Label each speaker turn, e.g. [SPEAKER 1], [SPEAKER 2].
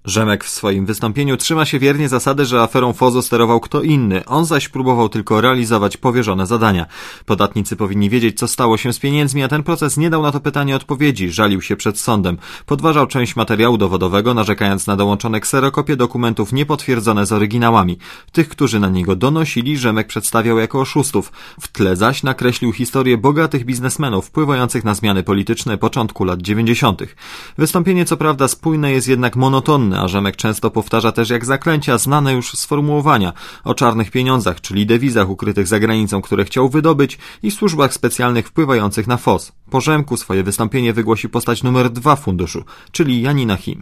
[SPEAKER 1] Rzemek w swoim wystąpieniu trzyma się wiernie zasady, że aferą FOZO sterował kto inny, on zaś próbował tylko realizować powierzone zadania. Podatnicy powinni wiedzieć, co stało się z pieniędzmi, a ten proces nie dał na to pytanie odpowiedzi, żalił się przed sądem. Podważał część materiału dowodowego, narzekając na dołączone kserokopie dokumentów niepotwierdzone z oryginałami. Tych, którzy na niego donosili, Rzemek przedstawiał jako oszustów. W tle zaś nakreślił historię bogatych biznesmenów wpływających na zmiany polityczne początku lat 90. Wystąpienie co prawda spójne, jest jednak monotonne, a Rzemek często powtarza też jak zaklęcia znane już sformułowania o czarnych pieniądzach, czyli dewizach ukrytych za granicą, które chciał wydobyć, i służbach specjalnych wpływających na FOZ. Po Rzemku swoje wystąpienie wygłosi postać numer 2 funduszu, czyli Janina Him.